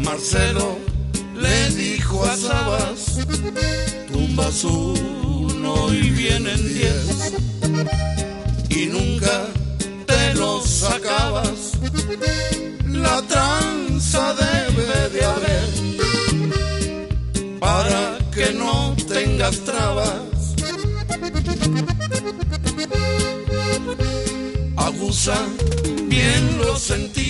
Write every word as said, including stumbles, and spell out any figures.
Marcelo le dijo a Sabas, tumbas uno y vienen diez, y nunca te los sacabas, la tranza debe de haber, para que no tengas trabas. Abusa bien los sentidos